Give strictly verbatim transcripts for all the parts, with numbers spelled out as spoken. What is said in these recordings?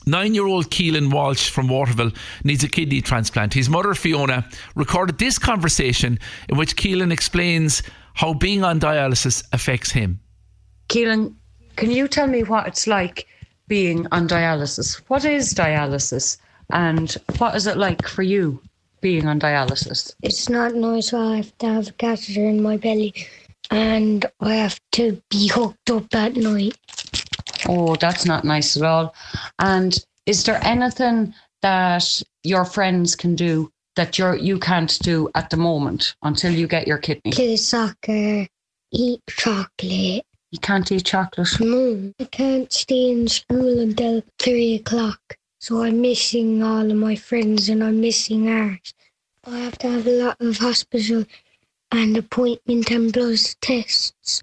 Nine-year-old Keelan Walsh from Waterville needs a kidney transplant. His mother, Fiona, recorded this conversation in which Keelan explains how being on dialysis affects him. Keelan, can you tell me what it's like being on dialysis? What is dialysis and what is it like for you being on dialysis? It's not nice. I have to have a catheter in my belly and I have to be hooked up at night. Oh, that's not nice at all. And is there anything that your friends can do that you're, you can't do at the moment until you get your kidney? Play soccer, eat chocolate. You can't eat chocolate? No, I can't stay in school until three o'clock. So I'm missing all of my friends and I'm missing ours. I have to have a lot of hospital and appointment and blood tests.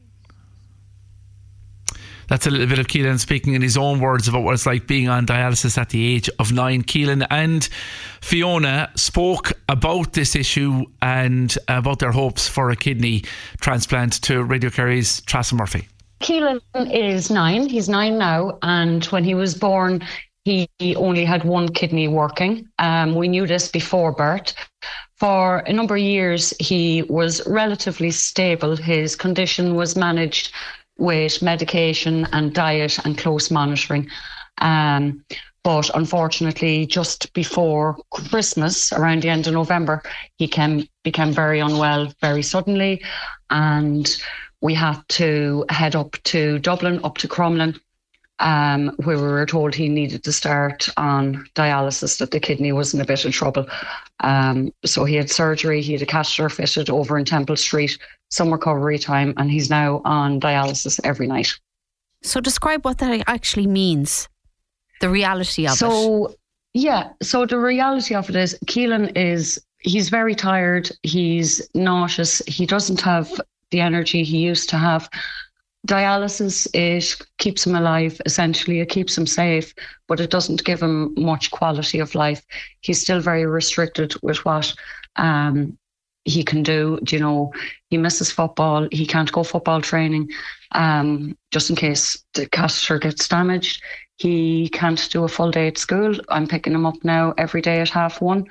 That's a little bit of Keelan speaking in his own words about what it's like being on dialysis at the age of nine. Keelan and Fiona spoke about this issue and about their hopes for a kidney transplant to Radio Kerry's Trassa Murphy. Keelan is nine. He's nine now. And when he was born, he only had one kidney working. Um, we knew this before birth. For a number of years, he was relatively stable. His condition was managed with medication and diet and close monitoring. Um, but unfortunately, just before Christmas, around the end of November, he came, became very unwell very suddenly. And we had to head up to Dublin, up to Crumlin, um, where we were told he needed to start on dialysis, that the kidney was in a bit of trouble. Um, so he had surgery, he had a catheter fitted over in Temple Street, some recovery time, and he's now on dialysis every night. So describe what that actually means, the reality of so, it. So, yeah, so the reality of it is Keelan is, he's very tired, he's nauseous, he doesn't have the energy he used to have. Dialysis, it keeps him alive, essentially. It keeps him safe, but it doesn't give him much quality of life. He's still very restricted with what um, he can do. You know, he misses football. He can't go football training um, just in case the catheter gets damaged. He can't do a full day at school. I'm picking him up now every day at half one.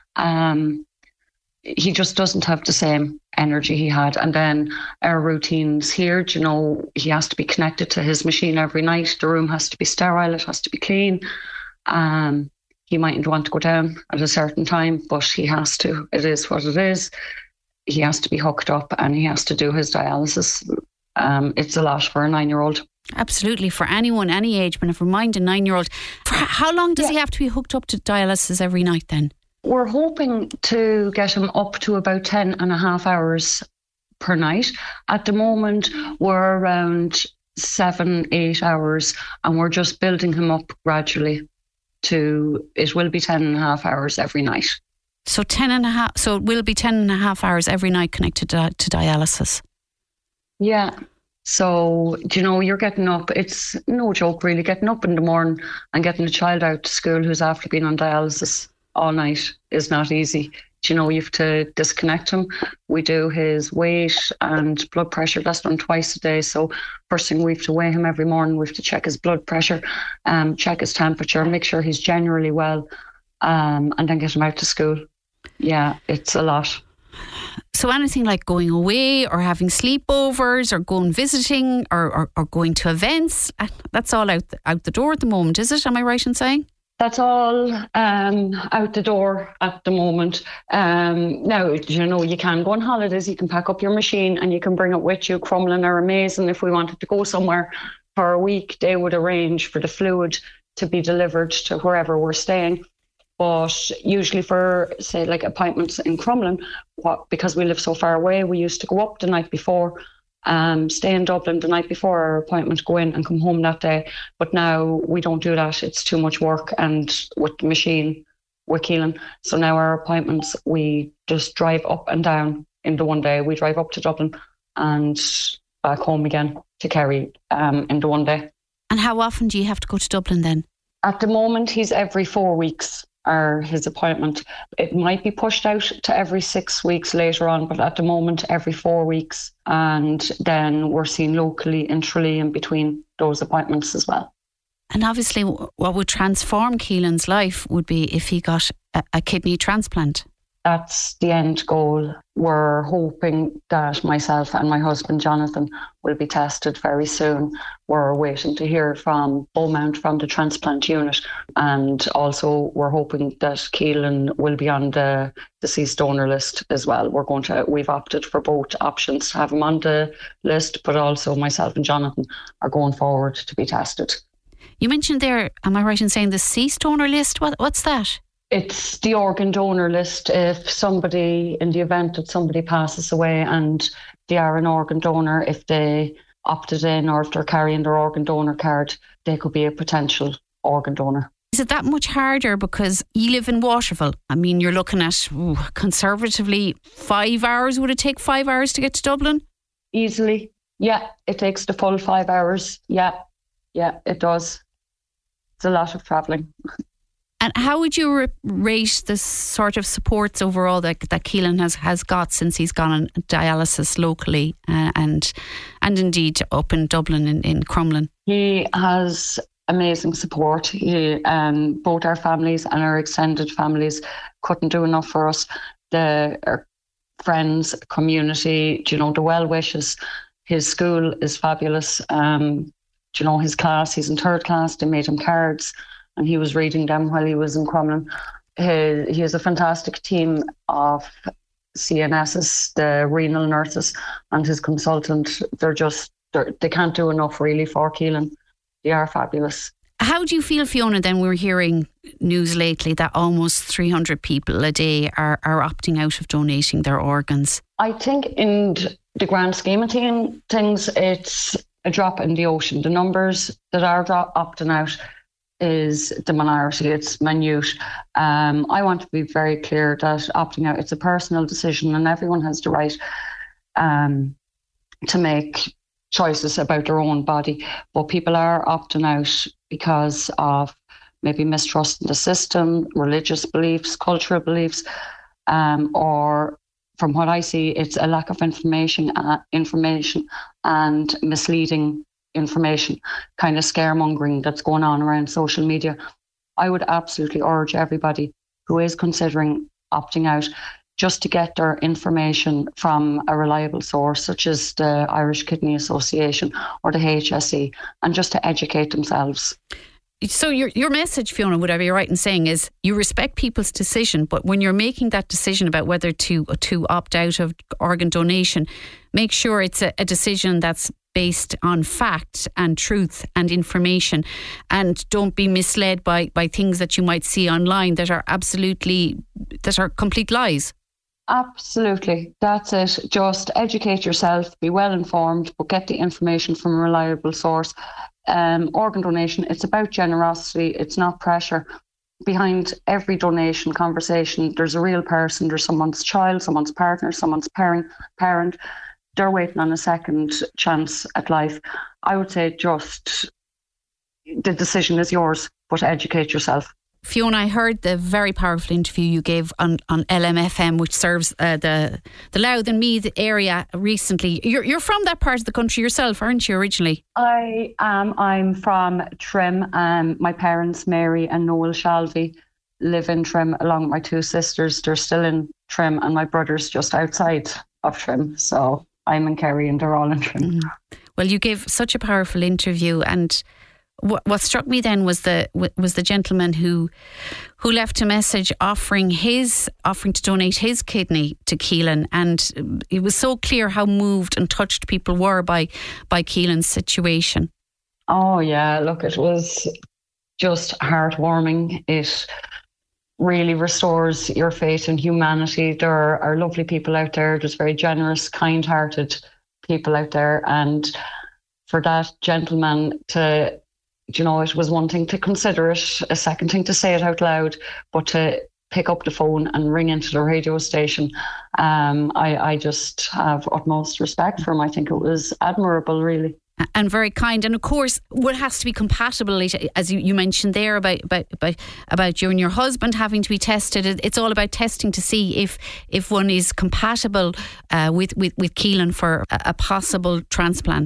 Um, he just doesn't have the same energy he had. And then our routines here, you know, he has to be connected to his machine every night. The room has to be sterile. It has to be clean. Um, he mightn't want to go down at a certain time, but he has to. It is what it is. He has to be hooked up and he has to do his dialysis. Um, it's a lot for a nine-year-old. Absolutely, for anyone, any age, but never mind a nine-year-old. For how long does yeah. he have to be hooked up to dialysis every night then? We're hoping to get him up to about ten and a half hours per night. At the moment, we're around seven, eight hours, and we're just building him up gradually to, it will be ten and a half hours every night. So ten and a half, so it will be ten and a half hours every night connected to, to dialysis? Yeah. So, you know, you're getting up, it's no joke really, getting up in the morning and getting a child out to school who's after being on dialysis all night is not easy. You know, you have to disconnect him. We do his weight and blood pressure. That's done twice a day. So first thing, we have to weigh him every morning. We have to check his blood pressure, um, check his temperature, make sure he's generally well, um, and then get him out to school. Yeah, it's a lot. So anything like going away or having sleepovers or going visiting or, or, or going to events, that's all out the, out the door at the moment, is it? Am I right in saying? That's all um, out the door at the moment. Um, now, you know, you can go on holidays, you can pack up your machine and you can bring it with you. Crumlin are amazing. If we wanted to go somewhere for a week, they would arrange for the fluid to be delivered to wherever we're staying. But usually for, say, like appointments in Crumlin, what, because we live so far away, we used to go up the night before, Um, stay in Dublin the night before our appointment, go in and come home that day. But now we don't do that. It's too much work and with the machine, with Keelan. So now our appointments, we just drive up and down in the one day. We drive up to Dublin and back home again to Kerry um, in the one day. And how often do you have to go to Dublin then? At the moment, he's every four weeks. Or his appointment. It might be pushed out to every six weeks later on, but at the moment, every four weeks. And then we're seen locally in Tralee in between those appointments as well. And obviously what would transform Keelan's life would be if he got a, a kidney transplant. That's the end goal. We're hoping that myself and my husband Jonathan will be tested very soon. We're waiting to hear from Beaumont from the transplant unit, and also we're hoping that Keelan will be on the deceased donor list as well. We're going to we've opted for both options to have him on the list, but also myself and Jonathan are going forward to be tested. You mentioned there, am I right in saying the deceased donor list? What what's that? It's the organ donor list. If somebody, in the event that somebody passes away and they are an organ donor, if they opted in or if they're carrying their organ donor card, they could be a potential organ donor. Is it that much harder because you live in Waterville? I mean, you're looking at, ooh, conservatively, five hours. Would it take five hours to get to Dublin? Easily. Yeah, it takes the full five hours. Yeah, yeah, it does. It's a lot of travelling. And how would you re- rate the sort of supports overall that, that Keelan has, has got since he's gone on dialysis locally uh, and and indeed up in Dublin in, in Crumlin? He has amazing support. He, um, both our families and our extended families couldn't do enough for us. The our friends, community, you know, the well wishes. His school is fabulous. Um, you know, his class, he's in third class. They made him cards, and he was reading them while he was in Crumlin. He, he has a fantastic team of C N Ss, the renal nurses, and his consultant. They're just, they're, they can't do enough really for Keelan. They are fabulous. How do you feel, Fiona, then? We're hearing news lately that almost three hundred people a day are, are opting out of donating their organs. I think in the grand scheme of things, it's a drop in the ocean. The numbers that are drop, opting out is the minority. It's minute. Um, I want to be very clear that opting out, it's a personal decision, and everyone has the right um, to make choices about their own body. But people are opting out because of maybe mistrust in the system, religious beliefs, cultural beliefs, um, or from what I see, it's a lack of information, uh, information and misleading information, kind of scaremongering that's going on around social media. I would absolutely urge everybody who is considering opting out just to get their information from a reliable source, such as the Irish Kidney Association or the H S E, and just to educate themselves. So your your message, Fiona, would I be right in saying, is you respect people's decision, but when you're making that decision about whether to to opt out of organ donation, make sure it's a, a decision that's based on fact and truth and information, and don't be misled by by things that you might see online that are absolutely, that are complete lies. Absolutely. That's it. Just educate yourself, be well informed, but get the information from a reliable source. Um, organ donation, it's about generosity, it's not pressure. Behind every donation conversation, there's a real person, there's someone's child, someone's partner, someone's parent, parent. They're waiting on a second chance at life. I would say just the decision is yours, but educate yourself. Fiona, I heard the very powerful interview you gave on, on L M F M, which serves uh, the the Louth and Meath area recently. You're you're from that part of the country yourself, aren't you, originally? I am. I'm from Trim. Um, my parents, Mary and Noel Shalvey, live in Trim along with my two sisters. They're still in Trim, and my brother's just outside of Trim. So I'm in Kerry and they're all in Trim. Mm. Well, you gave such a powerful interview, and what, what struck me then was the was the gentleman who who left a message offering his offering to donate his kidney to Keelan, and it was so clear how moved and touched people were by by Keelan's situation. Oh yeah, look, it was just heartwarming. It really restores your faith in humanity. There are lovely people out there. There's very generous, kind-hearted people out there, and for that gentleman to, you know, it was one thing to consider it, a second thing to say it out loud, but to pick up the phone and ring into the radio station, um, I, I just have utmost respect for him. I think it was admirable, really. And very kind. And of course, what has to be compatible, as you, you mentioned there about, about about about you and your husband having to be tested. It's all about testing to see if if one is compatible uh, with, with, with Keelan for a, a possible transplant.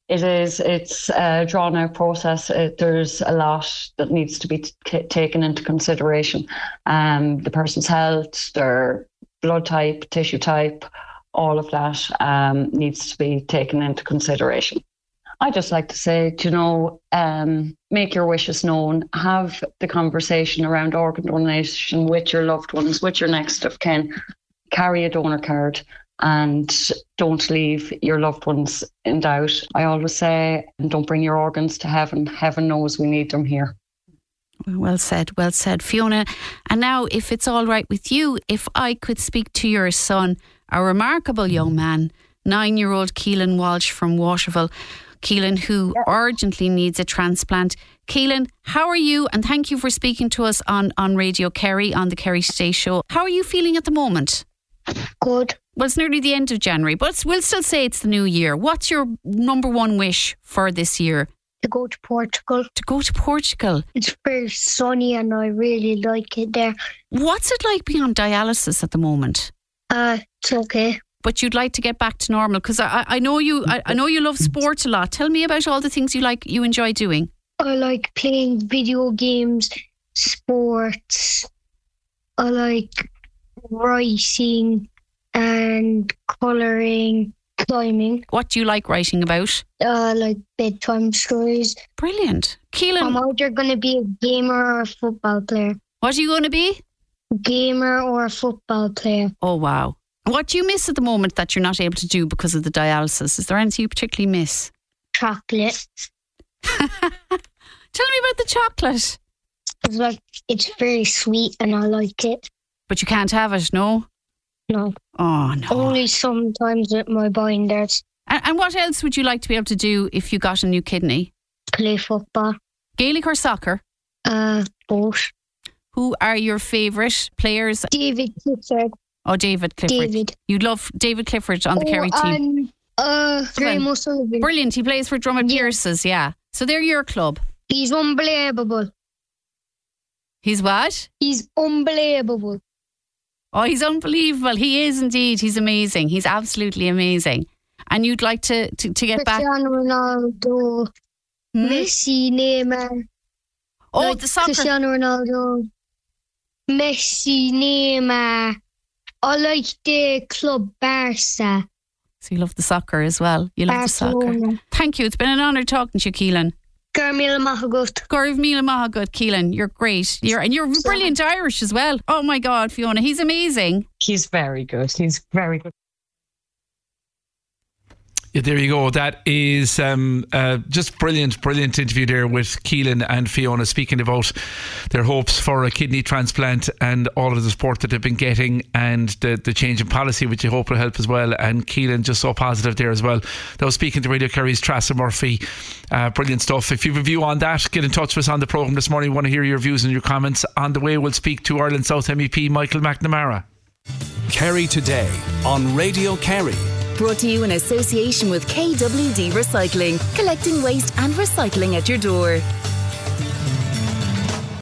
It is. It's a drawn-out process. It, there's a lot that needs to be t- taken into consideration. Um, the person's health, their blood type, tissue type, all of that um, needs to be taken into consideration. I just like to say, you know, um, make your wishes known. Have the conversation around organ donation with your loved ones, with your next of kin. Carry a donor card. And don't leave your loved ones in doubt. I always say, don't bring your organs to heaven. Heaven knows we need them here. Well said, well said, Fiona. And now, if it's all right with you, if I could speak to your son, a remarkable young man, nine-year-old Keelan Walsh from Waterville. Keelan, who yeah. urgently needs a transplant. Keelan, how are you? And thank you for speaking to us on, on Radio Kerry, on the Kerry Today Show. How are you feeling at the moment? Good. Well, it's nearly the end of January, but we'll still say it's the new year. What's your number one wish for this year? To go to Portugal. To go to Portugal? It's very sunny and I really like it there. What's it like being on dialysis at the moment? Uh, it's okay. But you'd like to get back to normal, because I, I know you. I, I know you love sports a lot. Tell me about all the things you like, you enjoy doing. I like playing video games, sports. I like writing and colouring, climbing. What do you like writing about? Uh, like bedtime stories. Brilliant. Keelan. I'm either going to be a gamer or a football player. What are you going to be? Gamer or a football player. Oh, wow. What do you miss at the moment that you're not able to do because of the dialysis? Is there anything you particularly miss? Chocolate. Tell me about the chocolate. It's like, it's very sweet and I like it. But you can't have it, no? No. Oh, no. Only sometimes with my binders. And, and what else would you like to be able to do if you got a new kidney? Play football. Gaelic or soccer? Uh, both. Who are your favourite players? David Clifford. Oh, David Clifford. David. You love David Clifford on the oh, Kerry team. And, uh, Graham O'Sullivan. Brilliant. He plays for Drummond Yeah. Pierce's, yeah. So they're your club. He's unbelievable. He's what? He's unbelievable. Oh, he's unbelievable. He is indeed. He's amazing. He's absolutely amazing. And you'd like to, to, to get back... Cristiano Ronaldo, Hmm? Messi, Neymar. Oh, like the soccer. Cristiano Ronaldo, Messi, Neymar. I like the club Barca. So you love the soccer as well. You love Barcelona. the soccer. Thank you. It's been an honour talking to you, Keelan. Garmila Mahagut. Gorv Mila Mahagut, Keelan. You're great. You're and you're brilliant Irish as well. Oh my God, Fiona, he's amazing. He's very good. He's very good. Yeah, there you go. That is um, uh, just brilliant, brilliant interview there with Keelan and Fiona, speaking about their hopes for a kidney transplant and all of the support that they've been getting, and the, the change in policy, which I hope will help as well. And Keelan just so positive there as well. That was speaking to Radio Kerry's Trassa Murphy. Uh, brilliant stuff. If you have a view on that, get in touch with us on the programme this morning. We want to hear your views and your comments. On the way, we'll speak to Ireland South M E P Michael McNamara. Kerry Today on Radio Kerry. Brought to you in association with K W D Recycling, collecting waste and recycling at your door.